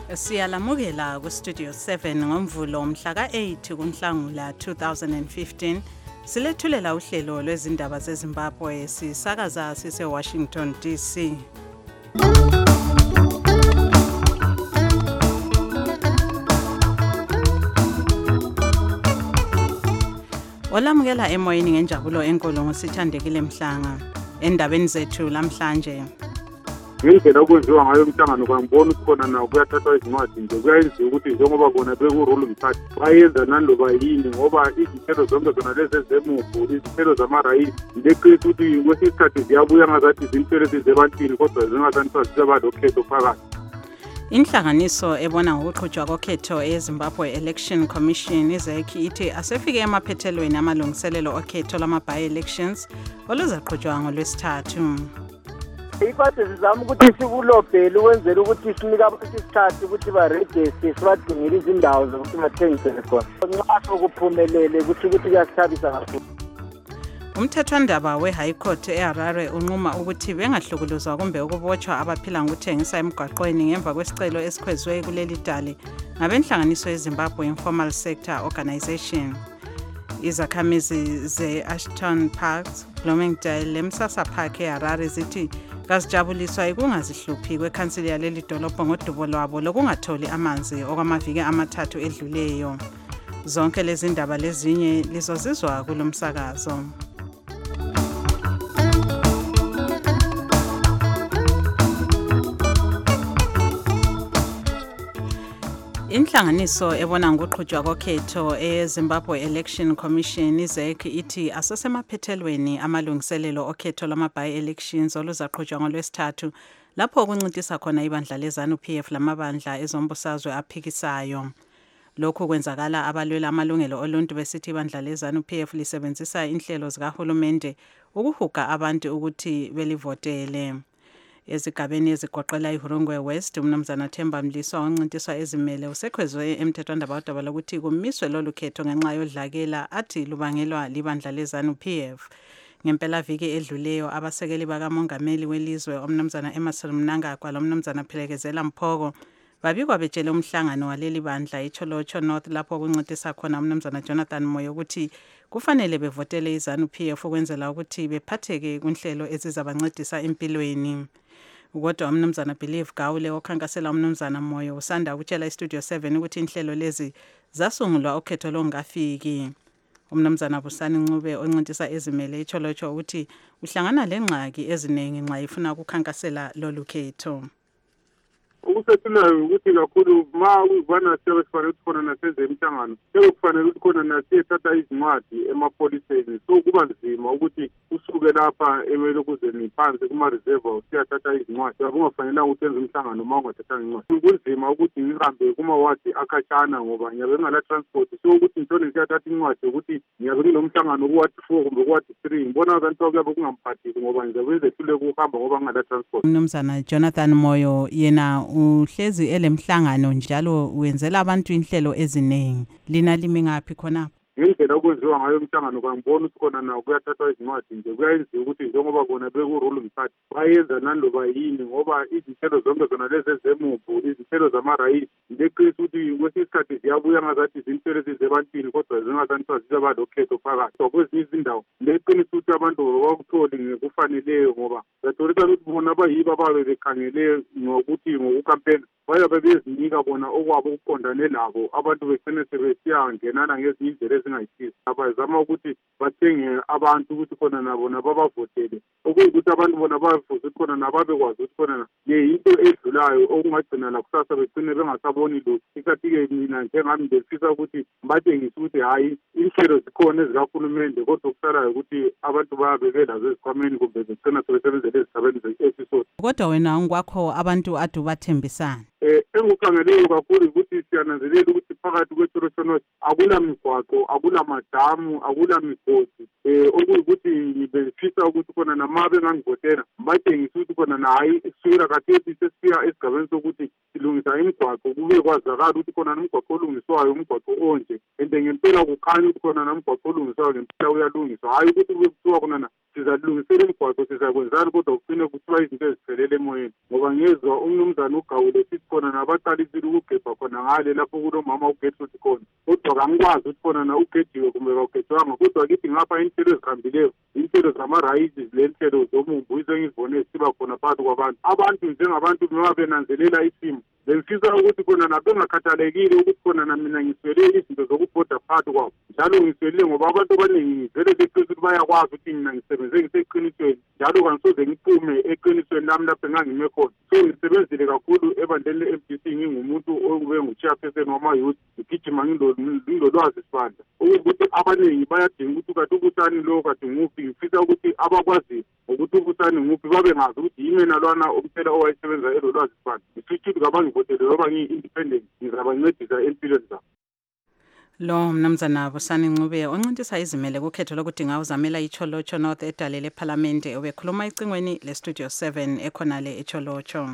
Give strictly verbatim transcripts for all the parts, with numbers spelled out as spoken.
Siyalamukela ku Studio seven ngomvulo mhla ka eight kuNhlangula two thousand fifteen silethulela uhlelo lwezindaba zeZimbabwe sisakaza sise Washington D C. Olamukela emoyeni ngenjabulo enkulu ngosithandekile Mhlanga endabeni zethu lamhlanje. Ngindlela okwenziwa ngayo umhlangano kwangibona ukukhona nawo kuyathathwa izincwadi nje kuyayenziwa ukuthi njengoba bona bekurole umthathu bayenza naloba yini ngoba izithelo zonke zona lezi ezemuvu izithelo zamarayisi ndeqisa ukuthi kwesikhathi ziyabuya ngazathi izithelo ezebantwini kodwa zingasanitswa zisebalokhetho phakathi. Inhlanganiso ebona ngokuqhutshwa kokhetho eZimbabwe Election Commission izekhi ithi asefike emaphethelweni amalungiselelo okhetho lama-by-elections oluzaqhutshwa ngolwesithathu. Iphathi sizama ukuthi sikulobhele ukwenzela ukuthi sinike abantu isikhathi ukuthi barejiste sibadingile izindawo zokuthi bathengisele khona. Nxa sokuphumelele kuthi ukuthi kuyasithabisa kakhulu. Umthethwandaba we-High Court eHarare unquma ukuthi bengahlukuluzwa kumbe ukubotshwa abaphila ngokuthengisa emgwaqweni ngemva kwesicelo esikhwezwe kuleli dali ngabenhlanganiso yeZimbabwe Informal Sector Organization. Izakhamizi ze-Ashton Park, Bloomingdale leMsasa Park eHarare zithi kazijabuliswa ikungazihluphi kwekhansili yaleli dolobho ngodubo lwabo lokungatholi amanzi okwamaviki amathathu edluleyo. Zonke lezi ndaba lezinye lizozizwa kulomsakazo. Inhlanganiso ebona ngokuqhutshwa kokhetho eZimbabwe Election Commission izekhi ithi asesemaphethelweni amalungiselelo okhetho lama-by-elections oluzaqhutshwa ngolwesithathu lapho okuncintisa khona ibandla leZANU-P F lamabandla ezombusazwe aphikisayo. Lokhu kwenzakala abalwela amalungelo oluntu besithi ibandla leZANU-P F lisebenzisa inhlelo zikahulumende ukuhuga abantu ukuthi belivotele. Ezigabeni ezigoqela iHurungwe West umnumzana Themba Mliswa oncintiswa ezimele usekhwezwe emthethwandaba odaba ukuthi kumiswe lolu khetho ngenxa yodlakela athi lubangelwa libandla leZANU-P F. Ngempela viki edluleyo abasekeli bakamongameli welizwe umnumzana Emmerson Mnangagwa lomnumzana Phelekezela Mphoko babikwa betshele umhlangano waleli bandla eCholocho North lapho kuncintisa khona umnumzana Jonathan Moyo ukuthi kufanele bevotele iZANU-P F ukwenzela ukuthi bephatheke kunhlelo ezizabancedisa empilweni. Kodwa umnumzana Believe Gawule okhankasela umnumzana Moyo usanda ukutshela iStudio seven ukuthi inhlelo lezi zasungulwa okhetho longafiki. Umnumzana Busani Ncube oncintisa ezimele eCholocho ukuthi uhlangana lengxaki eziningi nxa ifuna ukukhankasela lolu khetho. Ukusethulayo ukuthi kakhulu ma uyibona sekufanele ukuthi khona nasezemhlangano sekufanele ukuthi khona nasiyethatha izincwadi emapoliseni so kuba nzima ukuthi usuke lapha emelokuzeni phansi kuma-reserve usiyathatha izincwadi akungafanele ukuthi enze umhlangano ma ungathathanga incwadi. Kunzima ukuthi ngihambe kumawadi akhatshana ngoba ngiyabe ngingala transport so ukuthi ngithole siyathatha incwadi ukuthi ngiyabe ngilomhlangano kuwadi four kumbe kuwadi three ngibona abantu kuyabe kungamphathisi ngoba ngizabe ngizehlule ukuhamba ngoba ngingala transport. Umnumzana Jonathan Moyo yena uhlezi elemhlangano njalo wenzela abantu inhlelo eziningi lina limi ngaphi khona ngindlela okwenziwa ngayo umhlangano kwangibona ukuthi khona nawo kuyathathwa izincwadi nje kuyayenziwa ukuthi njengoba bona bekurole umthathu bayenza naloba yini ngoba izithelo zonke zona lezi ezemuvu izithelo zamarayisi ndeqisa ukuthi kwesikhathi ziyabuya ngazathi izithelo ezebantwini kodwa zingasanitswa zisebalokhetho phakathi kwezinye izindawo ndeqinisa ukuthi abantu bakutholi ngekufaneleyo ngoba zatholisa ukuthi bona bayibo ababe bekhangele ngokuthi ngokukampena bayabe bezinika bona okwabo ukuqondane labo abantu begcine sebesiyangenana ngezinye indlela ezingayisizi abazama ukuthi bathenge abantu ukuthi khona nabo nababavotele okuyikuthi abantu bona bavuze ukuthi khona nababekwazi ukuthi khona le into edlulayo okungagcina la kusasa begcine bengasaboni lutho. Ikhathi-ke mina njengami befisa ukuthi batshengise ukuthi hhayi inhlelo zikhona ezikahulumende kodwa okusalayo ukuthi abantu bayabe belazo ezikhwameni kumbe begcina sebesebenzele ezigabeni ze-episode. Kodwa wena ngokwakho abantu ade ubathembisana? Eh engikukhangeleyo kakhulu ukuthi siyananzelela ukuthi phakathi kweCholocho akula migwaqo akula madamu akula migodi eh okuyikuthi ngibefisa ukuthi khona nama bengangivotela batshengise ukuthi khona nayi kusukela khathesi sesifika esigabeni sokuthi silungisa imigwaqo kube kwazakala ukuthi khona nomgwaqo olungiswayo umgwaqo onje ende ngempela kukhanya ukuthi khona nomgwaqo olungiswayo ngempela uyalungiswa hayi ukuthi kube kuthiwa khona sizalungisela imigwaqo sizakwenzani kodwa kucine kuthiwa izinto eziphelele emoyeni ngoba ngezwa umnumzana uGawule sithi khona nabaqalisile ukugebha khona ngale lapho kulomama uGethu uthi khona kodwa kangikwazi ukuthi khona na ugediwe kumbe kawugedwanga kodwa kithi ngapha inthelo ezihambileyo inthelo zamarayisi lenthelo zomumbu izengizibone siba khona phakathi kwabantu abantu njengabantu noma benanzelela isimo bengifisa ukuthi khona nabengakhathalekile ukuthi khona na mina ngiswele izinto zokubhoda phakathi kwabo njalo ngiswelile ngoba abantu abaningi ngizele beqisa ukuthi bayakwazi ukuthi mina ngisebenze ngiseqinisweni njalo kangisoze ngiphume eqinisweni lami lapho engangime khona so ngisebenzile kakhulu ebandleni le-M D C ngingumuntu okube ngu-chairperson wama-youth ngigijima ngilolwazi sibandla ukuthi abaningi bayadinga ukuthi kade ubusani lo kade nguphi ngifisa ukuthi abakwaziyo ukuthi ubusani nguphi babe ngazi ukuthi yimi nalwana umthela owayesebenza elolwazi sibandla ngifisa ukuthi kabangivotele noba ngiyi-independent ngizabancedisa empilweni zabo. Lo mnumzana Busani Ncube oncintisa izimele kukhetho lokudinga uzamela iCholocho North edale leParliamente obekhuluma icingweni leStudio seven ekhonale eCholocho.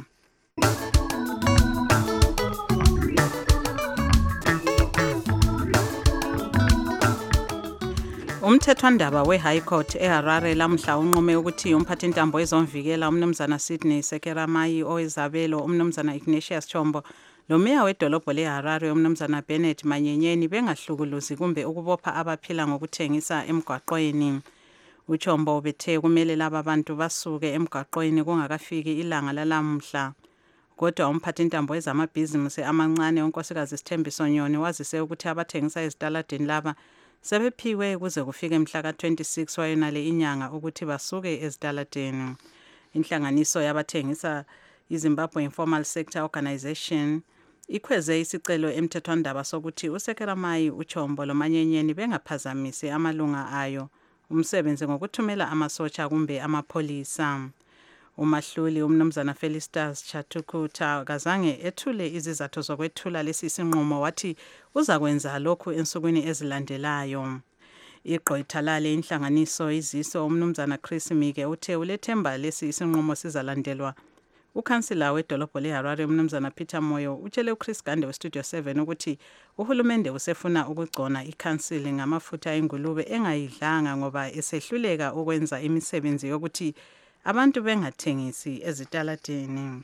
Umthethwandaba we-High Court eHarare lamhla unqume ukuthi umphathintambo ezomvikela umnumzana Sydney Sekeramai owezabelo umnumzana Ignatius Chombo lo meya wedolobho leHarare umnumzana Bennett Manyenyeni bengahlukuluzi kumbe ukubopha abaphila ngokuthengisa emgwaqweni. uChombo bethe kumele laba bantu basuke emgwaqweni kungakafiki ilanga lalamhla. Kodwa umphathintambo ezamabhizinisi amancane unkosikazi Sithembiso Nyoni wazise ukuthi abathengisa ezitaladini laba sebephiwe kuze kufike mhla ka twenty-six wayonale inyanga ukuthi basuke ezitaladini. Inhlanganiso yabathengisa iZimbabwe Informal Sector Organization ikhweze isicelo emthethwandaba sokuthi uSekeramai uChombo loManyenyeni bengaphazamisi amalunga ayo umsebenzi ngokuthumela amasotsha kumbe amapholisa. Umahluli umnumzana Felicitas Chatukuta kazange ethule izizathu zokwethula lesi sinqumo wathi uzakwenza lokhu ensukwini ezilandelayo. Igqwetha lale inhlanganiso iziso umnumzana Chris Mike uthe ulethemba lesi sinqumo sizalandelwa. Ukhansila wedolobho leHarare umnumzana Peter Moyo utshele uChris Gande weStudio seven ukuthi uhulumende usefuna ukugcona ikhansili ngamafutha engulube engayidlanga ngoba esehluleka ukwenza imisebenzi yokuthi abantu bengathengisi ezitaladini.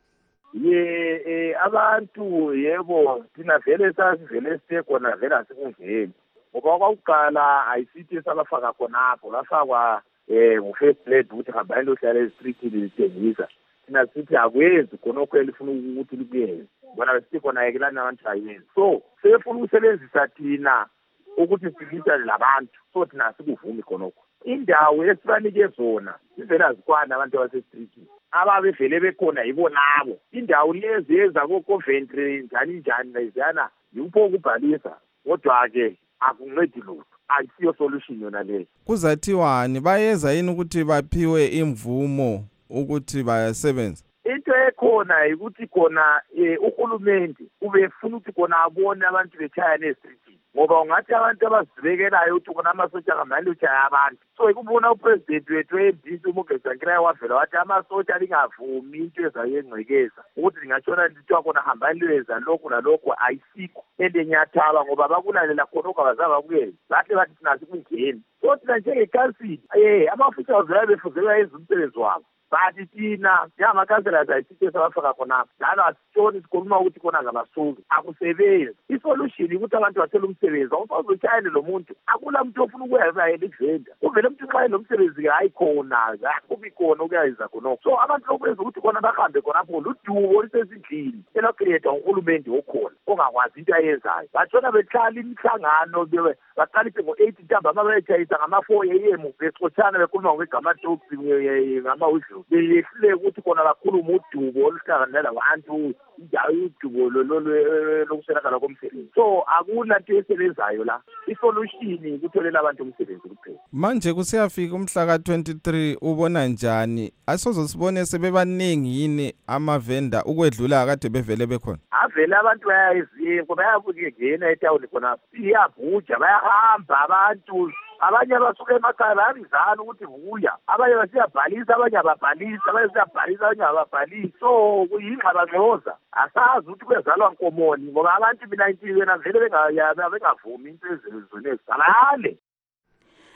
Ye eh, abantu yebo thina vele sasivele sikhona vele asikungeni ngoba kwakuqala ayisithi sabafaka khonapho lafakwa eh u-first lady ukuthi hamba elohlala estrictly lithengisa thina sithi akwenzi khonokho elifuna ukuthi likuyeze bona sithi khona yekelana abantu ayenzi so sefuna ukusebenzisa thina ukuthi sikitha labantu so thina sikuvumi khonokho indawo esibanike zona ivela zikwana abantu abasestreetini ababevele bekhona yibo nabo indawo lezi eza ko-Coventry njani njani leziyana yikho ukubhalisa kodwa ke akuncedi lutho ayisiyo solution yona leyo. Kuzathiwani bayeza yini ukuthi baphiwe imvumo ukuthi bayasebenza? Into ekhona ukuthi khona uhulumende ubefuna ukuthi khona abone abantu bechaya nestrictini ngoba ungathi abantu abazibekelayo ukuthi khona amasotsha ngamali uchaya abantu so ikubona upresident wethu e-M D C uMugezankilayo wavela wathi amasotsha lingavumi into ezayengcekeza ukuthi lingatshona lithiwa khona hamba lwenza lokhu nalokhu ayisikho endenyathaba ngoba bakulalela khonokho abazaba kuyena bahle bathi thina sikungeni so thina njengekhansili eh amafutha avela befuzelwa yenza umsebenzi wabo bathi thina njengamakhansela ayisithi sabafaka khona njalo asitshoni sikhuluma ukuthi khona ngabasuku akusebenzi isolution ukuthi abantu bathole umsebenzi awusozochayele lo muntu akula muntu ofuna ukuyeza elivenda uvele umuntu nxa lo msebenzi ayikhona kubi khona ukuyenza khonokho so abantu lokwenza ukuthi khona bahambe khonapho ludubo olusezindlini elocreate uhulumende okhona ongakwazi into ayenzayo batshona behlala imihlangano baqalise ngo-eight ntambama bayetshayisa ngama-four a m bexotshana bekhuluma ngegama dogs ngama-udlu beyehluleke ukuthi khona bakhuluma udubo oluhlanganela labantu indawo udubo lokuswelakala komsebenzi so akula nto esebenzayo la isolution kutholela abantu umsebenzi kuphela. Manje kusiyafika umhla ka twenty-three ubona njani asozo sibone sebebaningi yini amavenda ukwedlula kade bevele bekhona? Avele abantu bayayiziyo ngoba bayabukengena etawuni khona iyabhuja bayahamba abantu abanye basuke emakhaya bayabizana ukuthi vuya abanye basiyabhalisa abanye ababhalisa abanye siyabhalisa abanye ababhalisi so kuyingxabangxoza asazi ukuthi kwezalwa nkomoni ngoba abantu mina intiwena vele bengavumi into ezizonezi salale.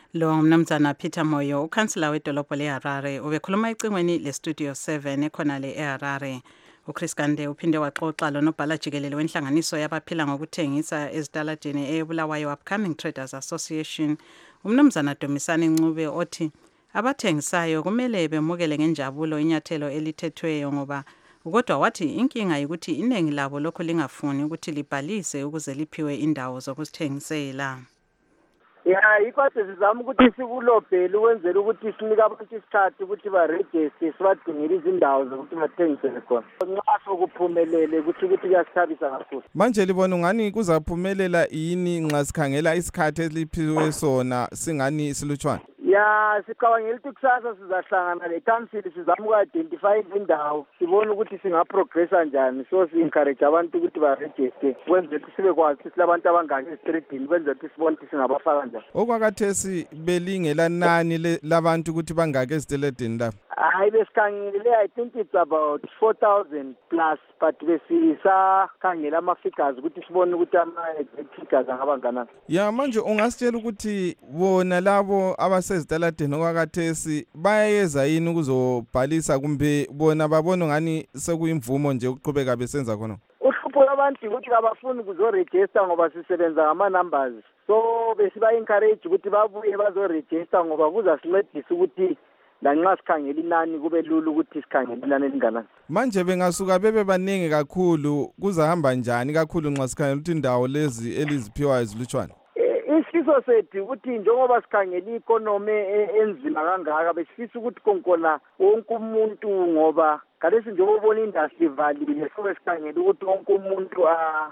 Lo mnumzana Peter Moyo, ukhansela wedolobho leHarare, ubekhuluma ecingweni leStudio seven ekhona le eHarare. uChris Gande uphinde waxoxa lonobhala jikelele wenhlanganiso yabaphila ngokuthengisa ezitaladini eBulawayo Upcoming Traders Association, umnumzana Dumisani Ncube othi abathengisayo kumele bemukele ngenjabulo inyathelo elithethweyo ngoba kodwa wathi inkinga ukuthi iningi labo lokho lingafuni ukuthi libhalise ukuze liphiwe indawo zokuthengisela. Ya ikwathi sizama ukuthi sikulobheli wenzela ukuthi sinika abantu isikhathi ukuthi baregister sibadingile izindawo zokuthi bathengisele khona. Nxa sokuphumelele ukuthi ukuthi kuyasithabisa kakhulu. Manje libona ungani kuzaphumelela yini nxa sikhangela isikhathi eliphiwe sona singani silutshwana? Ya sicabangela ukuthi kusasa sizahlangana le-council sizama uku-identify indawo sibone ukuthi singaprogressa njani, so si-encourage abantu ukuthi baregister kwenzela ukuthi sibe kwazi ukuthi silabantu abangaki esitridini kwenzela ukuthi sibone ukuthi singabafaka njani. Okwakhathesi belingela nani labantu ukuthi bangaki eziteledini lapho? Hayi besikhangele I think it's about four thousand plus, but besisakhangela ama-figures ukuthi sibone ukuthi ama-exact figures angaba nganani. Ya manje ungasitshela ukuthi bona labo abasezitaladini okwakhathesi bayeza yini ukuzobhalisa kumbe bona babona ngani sekuyimvumo nje ukuqhubeka besenza khona? Uhlupho lwabantu ukuthi abafuni ukuzoregister ngoba sisebenza ngama-numbers, so besiba-encourage ukuthi babuye bazoregister ngoba kuzasincedisa ukuthi lanxa sikhangela inani kube lula ukuthi sikhangele inani elinganani. Manje bengasuka bebe baningi kakhulu kuzahamba njani kakhulu nxa sikhangela ukuthi indawo lezi eliziphiwayo zilutshwana? Isifiso sethu ukuthi njengoba sikhangela i-economy enzima kangaka besifisa ukuthi konkona wonke umuntu ngoba kalesi njengoba ubona industry ivalile, so sikhangela ukuthi wonke umuntu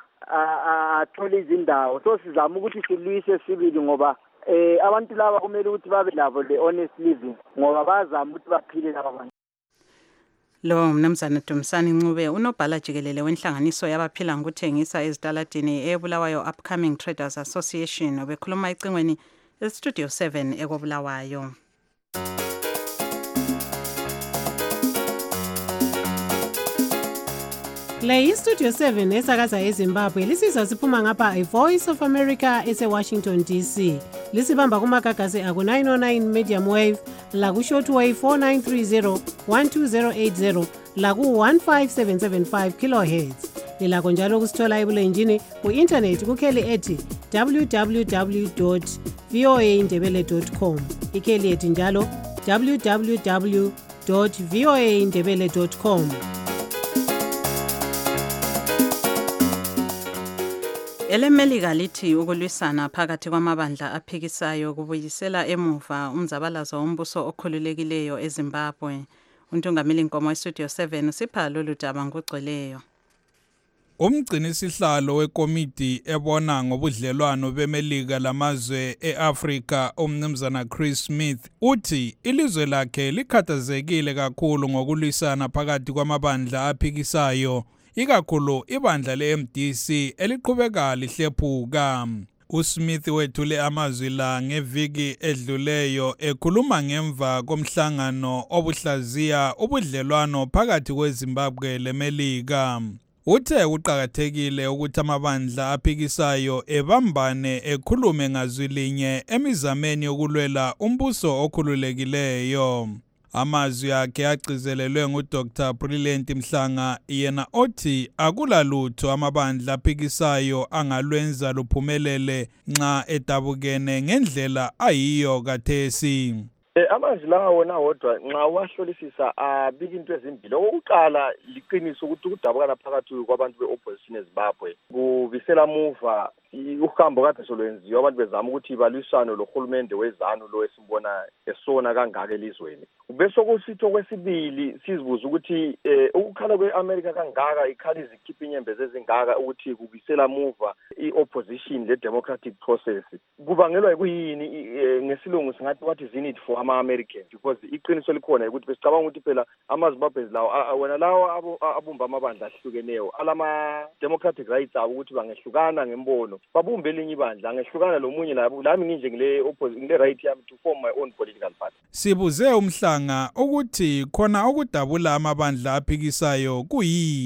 athole izindawo, so sizama ukuthi silwise sibili ngoba eh abantu laba kumele ukuthi babe labo le honest living ngoba bazama ukuthi baphile laba bantu. Lo mnumzana Dumisani Ncube unobhala jikelele wenhlanganiso yabaphila ngokuthengisa ezitaladini eBulawayo Upcoming Traders Association obekhuluma ecingweni eStudio seven ekobulawayo. Le iStudio seven esakaza eZimbabwe lisizwa siphuma ngapha iVoice of America eseWashington D C. Lisibamba kumagagasi aku nine oh nine medium wave, laku shortwave four nine three zero one two zero eight zero, laku one five seven seven five kilohertz. Lilakho njalo kusithola ebulenjini ku-internet kukheli ethi w w w dot voa ndebele dot com. Ikheli ethi njalo w w w dot voa ndebele dot com. Elemelika lithi ukulwisana phakathi kwamabandla aphikisayo kubuyisela emuva umzabalazo wombuso okhululekileyo eZimbabwe. Untungameli Nkomo eStudio seven usipha lolu daba ngogcweleyo. Umgcini sihlalo wekomiti ebona ngobudlelwano beMelika lamazwe eAfrika umnumzana Chris Smith uthi ilizwe lakhe likhathazekile kakhulu ngokulwisana phakathi kwamabandla aphikisayo, ikakhulu ibandla le-M D C eliqhubeka lihlephuka. USmith wethule amazwi la ngeviki edluleyo ekhuluma ngemva komhlangano obuhlaziya ubudlelwano phakathi kweZimbabwe leMelika. Uthe uqhakathekile ukuthi amabandla aphikisayo ebambane ekhulume ngazwi linye emizameni yokulwela umbuso okhululekileyo. Amazwi akhe agcizelelwe nguDoctor Brilliant Mhlanga, yena othi akulalutho amabandla aphikisayo angalwenza luphumelele nxa edabukene ngendlela ayiyo kathesi. Amazwi lawa wona wodwa nxa wahlolisisa abika into ezimbili. Okokuqala liqiniso ukuthi ukudabukana phakathi kwabantu be-opposition eZimbabwe kubisela muva uhambo kade solwenziwa abantu bezama ukuthi balwisane lohulumende wezanu lo esimbona esona kangaka elizweni. Bese kusitho kwesibili sizibuza ukuthi ukukhala kwe-America kangaka ikhala izikhipha inyembezi ezingaka ukuthi kubisela muva i-opposition le-democratic process. Kubangelwa yikuyini? Ngesilungu singathi what is in it for ama-Americans, because iqiniso likhona ukuthi besicabanga ukuthi phela amaZimbabwe lawo wena lawo abumba amabandla ahlukeneyo alama-democratic rights abo ukuthi bangehlukana ngembono babumbe elinye ibandla ngehlukana lomunye labo lami nginje ngile opposite ngile right yami to form my own political party. Sibuze umhlanga ukuthi khona okudabula amabandla aphikisayo kuyini.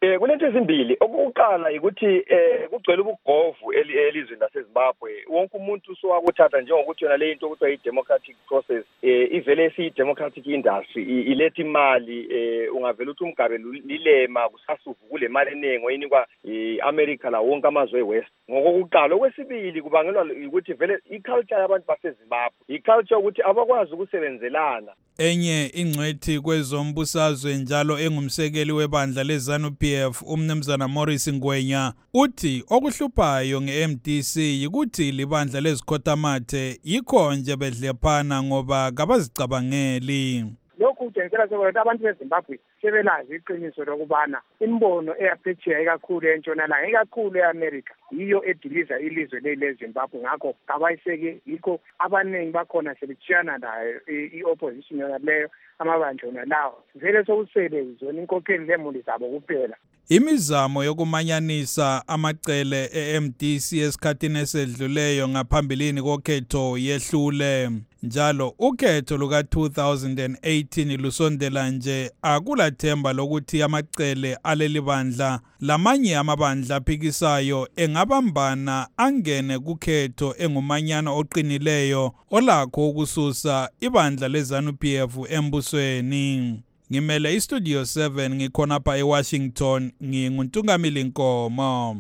Eh kulento ezimbili okuqala ukuthi eh kugcwele ubugovu elizweni laseZimbabwe wonke umuntu sowakuthatha njengokuthi yona le into okuthiwa i-democratic process eh ivele siyi-democratic industry iletha imali eh ungavela ukuthi umgabe lilema kusasuvu kule mali eningi oyinikwa i-America la wonke amazwe e-West ngokokuqala. Okwesibili kubangelwa ukuthi vele i-culture yabantu baseZimbabwe i-culture ukuthi abakwazi ukusebenzelana. Enye ingcwethi kwezombusazwe njalo engumsekeli webandla leZANU-P F umnumzana Morris Ngwenya uthi okuhluphayo nge-M D C yikuthi libandla lezikhotamathe yikho nje bedlephana ngoba kabazicabangeli. Lokhu kutshengisa ukuthi abantu beZimbabwe sebelazi iqiniso lokubana imbono eyaphetsheya ikakhulu entshonalanga ikakhulu e-America yiyo ediliza ilizwe leZimbabwe ngakho kabayiseke yikho abaningi bakhona sebetshiyana nayo i-opposition yona leyo amabandla yona lawo vele sokusele zona inkokheli lemuli zabo kuphela. Imizamo yokumanyanisa amacele e-M D C esikhathini esedluleyo ngaphambilini kokhetho yehlule. Njalo ukhetho luka two thousand eighteen lusondela nje akulathemba lokuthi amacele aleli bandla lamanye amabandla aphikisayo engabambana angene kukhetho engumanyana oqinileyo olakho ukususa ibandla leZANU-P F embusweni. Ngimele iStudio seven ngikhona pa eWashington nginguntungamili Nkomo.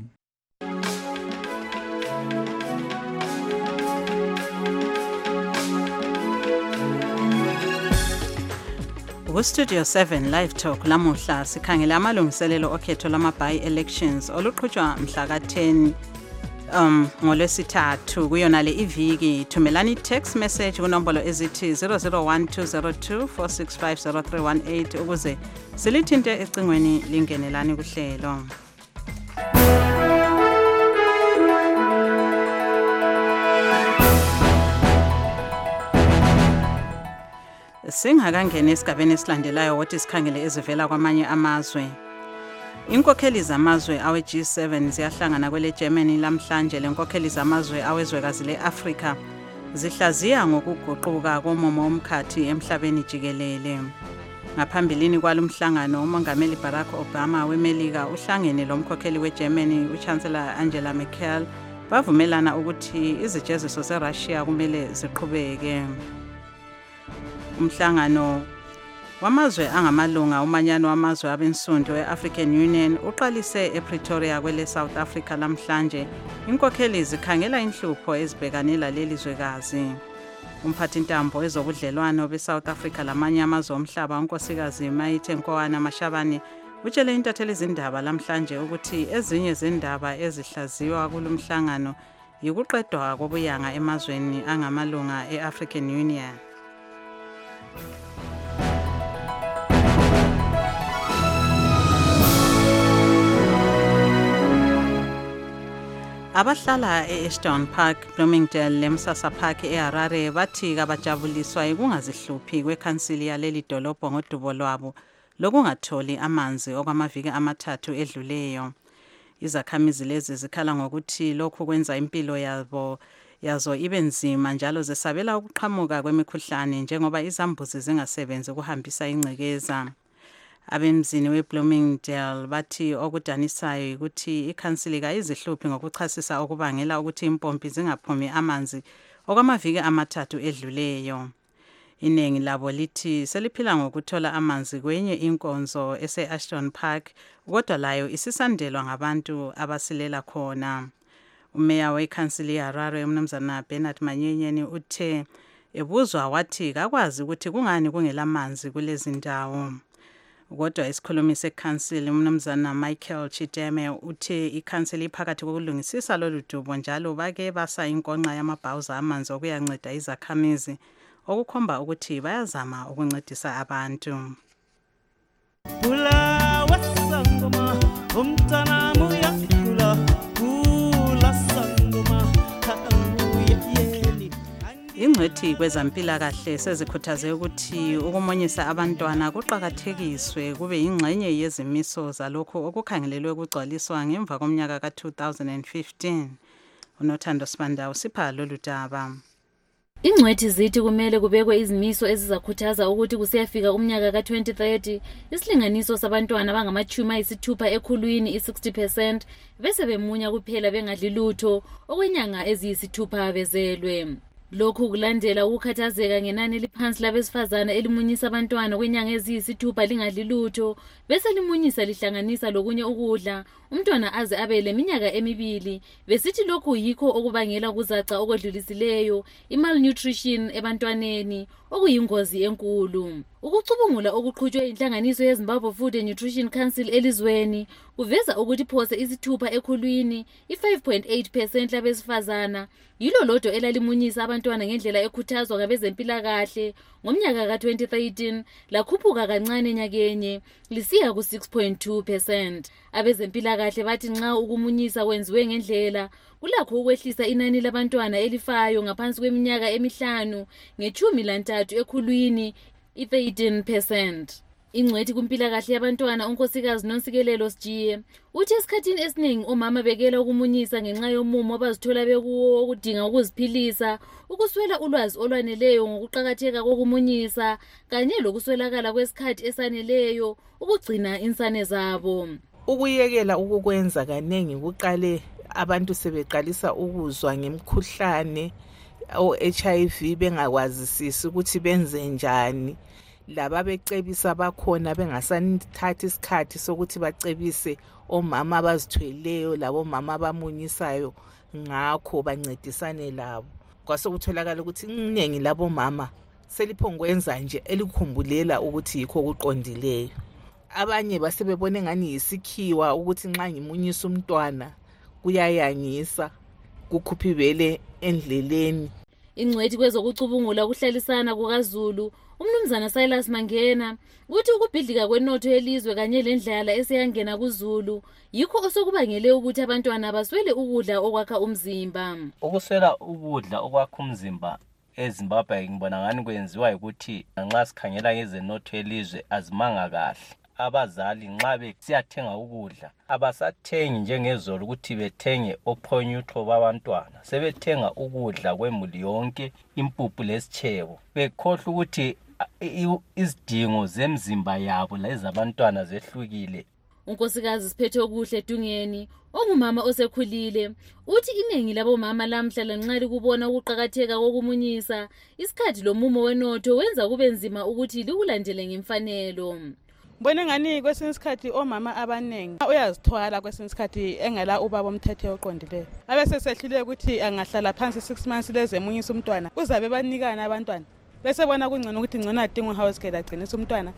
Ku-Studio seven Live Talk lamuhla sikhangela amalungiselelo okhetho lama-by-elections oluqhutshwa mhla ka ten um ngolwesithathu kuyona le iviki. Thumelani text message kunombolo ezithi zero zero one two zero two four six five zero three one eight ukuze silithinte ecingweni lingenelani kuhlelo. Singakangena esigabeni esilandelayo wothi sikhangele ezivela kwamanye amazwe. Inkokheli zamazwe awe G seven ziyahlangana kwele Germany lamhlanje. Lenkokheli zamazwe awezwekazi le-Afrika zihlaziya ngokuguquka komomo omkhathi emhlabeni jikelele. Ngaphambilini kwalomhlangano umongameli Barack Obama weMelika uhlangene lomkhokheli weGermany uChancellor Angela Merkel bavumelana ukuthi izijeziso zeRussia kumele ziqhubeke. Umhlangano wamazwe angamalunga umanyano wamazwe abensundu e-African Union uqalise ePretoria kwele South Africa lamhlanje. Inkokheli zikhangela inhlupho ezibhekanela leli zwekazi. Umphathintambo ezobudlelwano beSouth Africa lamanye amazwe omhlaba unkosikazi Maite Nkoana Mashabane utshele intatheli izindaba lamhlanje ukuthi ezinye zindaba ezihlaziwa kulomhlangano yikuqedwa kobuyanga emazweni angamalunga e-African Union. Abahlala e-Ashton Park, Bloomingdale leMsasa Park eHarare bathi kabajabuliswa ikungazihluphi kwekhansili yaleli dolobho ngodubo lwabo lokungatholi amanzi okwamaviki amathathu edluleyo. Izakhamizi lezi zikhala ngokuthi lokhu kwenza impilo yabo yazo ibe nzima njalo zesabela ukuqhamuka kwemikhuhlane njengoba izambuzi zingasebenzi ukuhambisa ingcekeza. Abemzini weBloomingdale bathi okudanisayo ukuthi ikhansili kayizihluphi ngokuchasisa okubangela ukuthi impompi zingaphumi amanzi okwamaviki amathathu edluleyo. Iningi labo lithi seliphila ngokuthola amanzi kwenye inkonzo ese-Ashton Park kodwa layo isisandelwa ngabantu abasilela khona. Umeya wekhansili yaHarare umnumzana Bernard Manyenyeni uthe ebuzwa wathi kakwazi ukuthi kungani kungelamanzi kulezi ndawo. Kodwa isikhulumi sekhansili umnumzana Michael Chideme uthe ikhansili iphakathi kokulungisisa lolu dubo njalo bake basa inkonxa yamabhawuza amanzi okuyanceda izakhamizi okukhomba ukuthi bayazama ukuncedisa abantu. Kula wasangoma umntana muyakula kula sangoma Ingcwethi kwezampilakahle sezikhuthaze ukuthi ukumonyisa abantwana kuqakathekiswe kube ingxenye yezimiso zalokho okukhangelelwe ukugcwaliswa ngemva komnyaka ka two thousand fifteen. Unothando Sibanda usipha lolu daba. Ingcwethi zithi kumele kubekwe izimiso ezizakhuthaza ukuthi kusiyafika umnyaka ka twenty thirty isilinganiso sabantwana abangamachumi ayisithupha ekhulwini i-sixty percent bese bemunya kuphela bengadli lutho okwenyanga eziyisithupha bezelwe. Lokhu kulandela ukukhathazeka ngenani eliphansi labesifazana elimunyisa abantwana kwenyanga eziyisithupha lingadli lutho bese limunyisa lihlanganisa lokunye ukudla umntwana aze abe leminyaka emibili besithi lokhu yikho okubangela ukuzaca okwedlulisileyo i-malnutrition ebantwaneni okuyingozi enkulu. Ukucubungula okuqhutshwe inhlanganiso yeZimbabwe Food and Nutrition Council elizweni kuveza ukuthi phose isithupha ekhulwini i-five point eight percent labesifazana yilo lodwa elalimunyisa abantwana ngendlela ekhuthazwa ngabezempilakahle ngomnyaka ka twenty thirteen lakhuphuka kancane nyakenye lisiya ku six point two percent. Abezempilakahle bathi nxa ukumunyisa kwenziwe ngendlela kulakho ukwehlisa inani labantwana elifayo ngaphansi kweminyaka emihlanu ngechumi lantathu ekhulwini i-thirteen percent. Ingcwethi kumpilakahle yabantwana unkosikazi Nonsikelelo Sjiye uthi esikhathini esiningi omama bekela ukumunyisa ngenxa yomumo abazithola bekuwo ukudinga ukuziphilisa, ukuswela ulwazi olwaneleyo ngokuqhakatheka kokumunyisa kanye lokuswelakala kwesikhathi esaneleyo ukugcina insane zabo. Ukuyekela ukukwenza kanengi kuqale abantu sebeqalisa ukuzwa ngemkhuhlane o-H I V bengakwazisisi ukuthi benze njani. Laba becebisa bakhona bengasathatha isikhathi sokuthi bacebise omama abazithweleyo labo mama abamunyisayo ngakho bancedisane labo. Kwasokutholakala ukuthi iningi labo mama seliphongwenza nje elikhumbulela ukuthi yikho kuqondileyo. Abanye basebebone ngani yisikhiwa ukuthi nxa ngimunyisa umntwana kuyayangisa kukhupha ibele endleleni. Ingcwethi kwezokucubungula kuhlalisana kukaZulu umnumzana Silas Mangena uthi ukubhidlika kwenotho yelizwe kanye lendlala esiyangena kuZulu yikho osokubangele ukuthi abantwana baswele ukudla okwakha umzimba. Ukuswela ukudla okwakha umzimba eZimbabwe ngibona ngani kwenziwa ukuthi nxa sikhangela ngezenotho yelizwe azimanga kahle. Abazali nxa besiyathenga ukudla abasathengi njengezolo ukuthi bethenge ophonyutho babantwana, sebethenga ukudla kwemuli yonke, impuphu lesitshebo, bekhohle ukuthi izidingo zemzimba yabo lezabantwana zehlukile. Unkosikazi Siphethe Okuhle Dungeni ongumama osekhulile uthi iningi labo mama lamhla lanxa likubona ukuqhakatheka kokumunyisa isikhathi lomumo wenotho wenza kube nzima ukuthi likulandele ngemfanelo. Mbona ngani kwesinye isikhathi omama abanengi uyazithwala kwesinye isikhathi engela ubaba omthethe oqondileyo. Abese sehlule ukuthi angahlala phansi six months leze munyisa umntwana uzabe banikana abantwana. Bese bona kungcono ukuthi ngcona adinga house care agcinisa umntwana.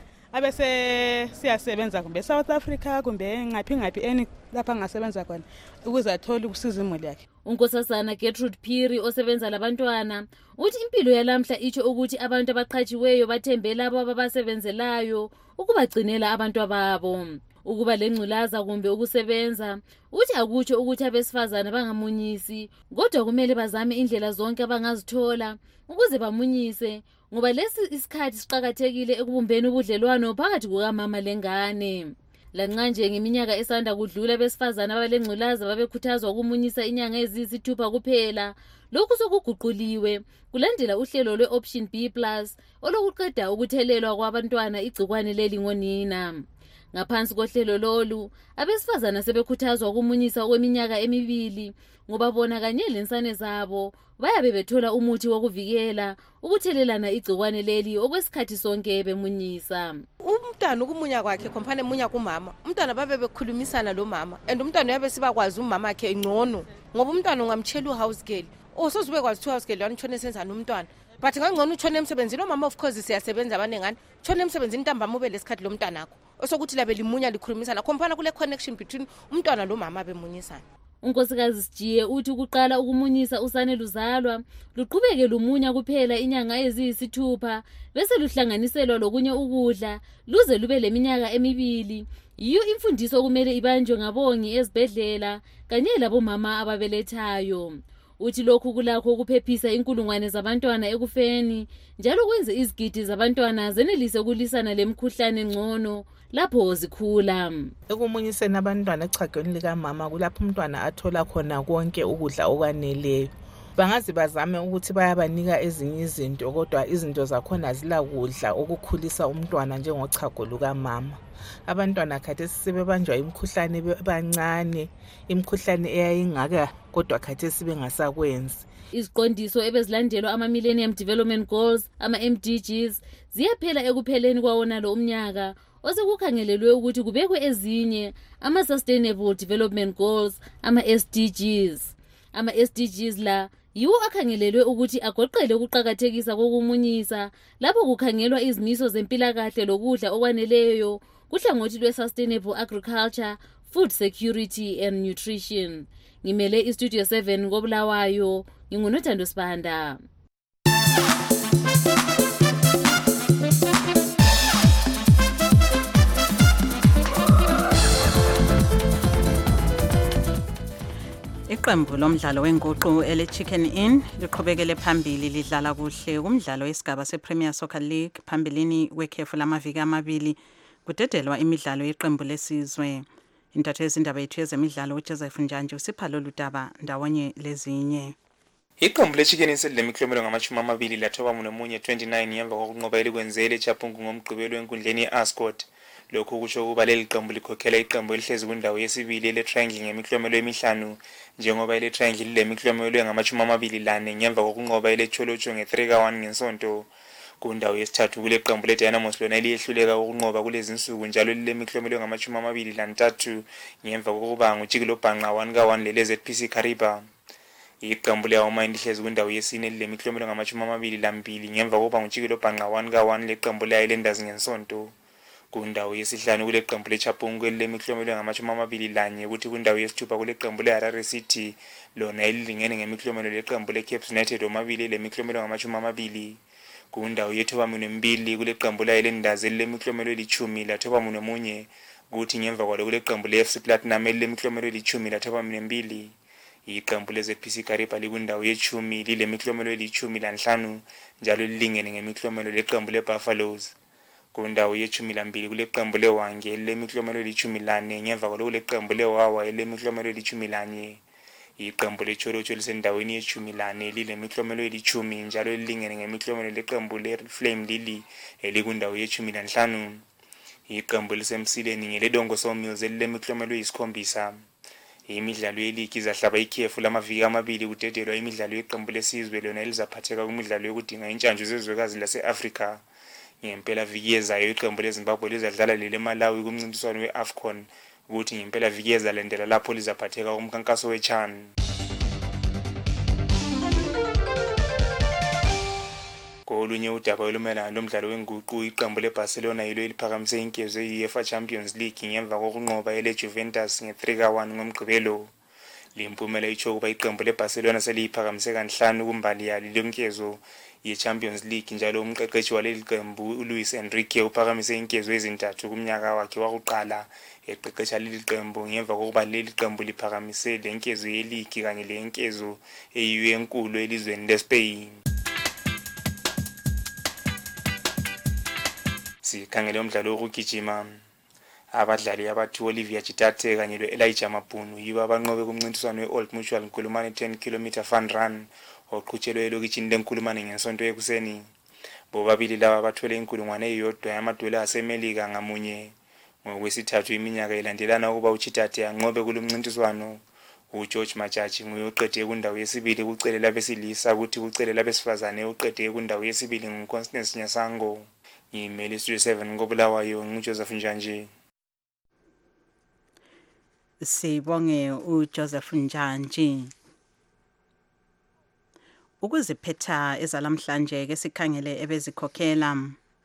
Abese siyasebenza kumbe South Africa kumbe ngaphi ngaphi eni lapha ngasebenza khona ukuze athole ukusiza imuli yakhe. Unkosazana Gertrude Phiri osebenza labantwana uthi impilo yalamhla ithi ukuthi abantu abaqhatshiweyo bathembela labo abasebenzelayo ukubagcinela abantu ababo. Ukuba lengculaza kumbe ukusebenza uthi akutsho ukuthi abesifazana bangamunyisi kodwa kumele bazame indlela zonke abangazithola ukuze bamunyise ngoba lesi isikhathi siqhakathekile ekubumbeni ubudlelwano phakathi kukamama lengane. Lanxa nje ngeminyaka esanda kudlula besifazana abalengculaza babekhuthazwa ukumunyisa inyanga eziyisithupha kuphela, lokhu sokuguquliwe kulandela uhlelo lwe-Option B plus olokuqeda ukuthelelwa kwabantwana igcikwane leli ngonina. Ngaphansi kohlelo lolu abesifazana sebekhuthazwa ukumunyisa kweminyaka emibili ngoba bona kanye lensane zabo bayabe bethola umuthi wokuvikela ukuthelelana igcikwane leli okwesikhathi sonke bemunyisa. Umntwana ukumunya kwakhe komphane munya kumama, umntwana babe bekhulumisana lo mama and umntwana yabe sibakwazi umama wakhe ingcono ngoba umntwana ungamtshela uhouse girl osozube kwazi two house girl yanitshone senza nomntwana but ngangcono utshone emsebenzini lo mama of course siyasebenza abanengani tshone emsebenzini ntambama ube lesikhathi lo mntwana akho osokuthi labe limunya likhulumisana komphana kule connection between umntwana lo mama bemunyisana. Unkosikazi Sjiye uthi ukuqala ukumunyisa usane luzalwa luqhubeke lumunya kuphela inyanga eziyisithupha bese luhlanganiselwa lokunye ukudla luze lube leminyaka emibili. Yiyo imfundiso kumele ibanjwe ngabongi ezibhedlela kanye labo mama ababelethayo. Uthi lokhu kulakho ukuphephisa inkulungwane zabantwana ekufeni njalo kwenze izigidi zabantwana zenelise ukulisana lemkhuhlane ngcono lapho zikhula. Ekumunyiseni abantwana echagweni lika mama kulapho umntwana athola khona konke ukudla okwaneleyo. bangaze bazame ukuthi bayabanika ezinye izinto kodwa izinto zakhona zilakudla ukukhulisa umntwana njengochago lukamama. Abantwana khathesi sebebanjwa imikhuhlane bancane, imikhuhlane eyayingaka kodwa khathesi bengasakwenzi. Iziqondiso ebezilandelwa ama-Millennium Development Goals, ama-M D Gs, ziyaphela ekupheleni kwawona lo umnyaka, osekukhangelelwe ukuthi kubekwe ezinye ama-Sustainable Development Goals, ama-S D Gs. Ama-S D Gs la yiwo akhangelelwe ukuthi agoqele ukuqakathekisa kokumunyisa lapho kukhangelwa izimiso zempilakahle lokudla okwaneleyo kuhlangothi lwe-Sustainable Agriculture, Food Security and Nutrition. Ngimele iStudio seven koBulawayo, nginguNothando Sibanda. Iqembu lomdlalo wenguqu ele Chicken Inn liqhubekele phambili lidlala kuhle kumdlalo wesigaba sePremier Soccer League phambilini wekhefu lamaviki amabili kudedelwa imidlalo yeqembu lesizwe. Intatheli indaba yethu yezemidlalo uJoseph Njanje usipha lolu daba ndawonye lezinye. Iqembu leChicken Inn selemiklomelo ngamashumi amabili lathoba nomunye twenty-nine yemva kokunqoba elikwenzele eChapungu ngomgqibelo enkundleni yeAscot. Lokhu kusho ukuba leli qembu likhokhela iqembu elihlezi kwindawo yesibili ele Triangle ngemiklomelo emihlanu njengoba ile Triangle lemiklomelo engamashumi amabili lane ngemva kokunqoba ele Cholocho nge-three ka one ngesonto. Kundawo yesithathu kule qembu leDynamos lona eliyehluleka ukunqoba kulezi insuku njalo lilemiklomelo ngamashumi amabili lantathu ngemva kokuba nguJikilo Bhanqa one ka one lele Z P C Kariba. Iqembu leAwoma lihlezi kwindawo yesine lilemiklomelo ngamashumi amabili lambili ngemva kokuba nguJikilo Bhanqa one ka one leqembu leIslanders ngensonto. Kundawo yesihlanu kule qembu leChapungu lemiklomelo ngamashumi amabili lanye ukuthi kundawo yesithupha kule qembu leHarare City lona elilingene ngemiklomelo leqembu leCape United omabili lemiklomelo ngamashumi amabili. Kundawo yethoba mbili kule qembu leIslanders lemiklomelo elithumi lathoba munye kuthi ngemva kwalo kule qembu leF C Platinum lemiklomelo elithumi lathoba mbili. Iqembu leZ P C Kariba likundawo yechumi lilemiklomelo elithumi lanhlanu njalo lilingene ngemiklomelo leqembu leBuffaloes. Kundawo yechumi lambili kule qembu leWange lemiklomelo elithumi lane ngemva kwalo kule qembu leWawa lemiklomelo elithumi lanye. Iqembu leCholocho lisendaweni yechumi lane lilemiklomelo elithumi njalo lilingene ngemiklomelo leqembu leFlame Lily elikundawo yechumi lanhlanu. Iqembu lisemsileni ngeleDongo Sawmills lilemiklomelo eyisikhombisa. Imidlalo yeligi izahlaba ikhefu lamaviki amabili kudedelwa imidlalo yeqembu lesizwe lona elizaphatheka kumidlalo yokudinga intshantshu zezwekazi lase-Afrika. Ngempela viki yezayo iqembu leZimbabwe lizadlala lele Malawi kumncintiswano weAfcon ukuthi ngempela viki yezalandela lapho lizaphatheka kumkhankaso weChan. Kolunye udaba olumelana lomdlalo wenguqu iqembu leBarcelona yilo eliphakamise inkezo ye-UEFA Champions League ngemva kokunqoba ele Juventus nge-three ka one ngomgqibelo. Limpumela icho kuba iqembu leBarcelona seliyiphakamise kanhlanu kumbali yalo lenkezo ye-Champions League njalo umqeqeshi waleli qembu uLuis Enrique uphakamise inkezo ezintathu kumnyaka wakhe wakuqala eqeqesha leli qembu ngemva kokuba leli qembu liphakamise lenkezo yeligi kanye lenkezo eyiyo enkulu elizweni leSpain. Sikhangele umdlalo wokugijima. Abadlali abathu Olivia Chitate kanye loElijah Mabhunu yibo abanqobe kumncintiswano weOld Mutual Nkulumane ten kilometer fun run oqhutshelwe elokitshini leNkulumane ngesonto ekuseni. Bobabili laba bathwele inkulungwane eyodwa yamadola aseMelika ngamunye. Ngokwesithathu iminyaka elandelana ukuba uChitate anqobe kulomncintiswano. uGeorge Machachi nguye oqede kundawo yesibili kucele labesilisa ukuthi kucele labesifazane oqede kundawo yesibili nguConstance Nyasango. Ngimele Studio seven koBulawayo nguJoseph Njanje. Sibonge uJoseph Njanje. Ukuziphetha ezalamhlanje ke sikhangele ebezikhokhela.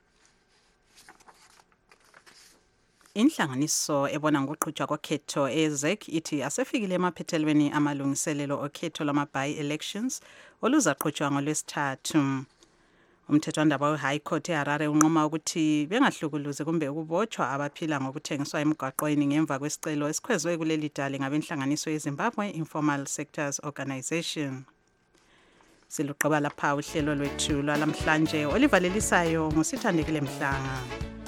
Inhlanganiso ebona ngokuqhutshwa kwakhetho eZEC ithi asefikile emaphethelweni amalungiselelo okhetho lama-by-elections oluzaqhutshwa ngolwesithathu. Umthethwandaba we-High Court eHarare unqoma ukuthi bengahlukuluze kumbe ukubotshwa abaphila ngokuthengiswa emgwaqweni ngemva kwesicelo esikhwezwe kuleli dali ngabenhlanganiso yeZimbabwe Informal Sectors Organization. Siluqaba lapha uhlelo lwethu lwalamhlanje olivalelisayo ngusithandekile Mhlanga.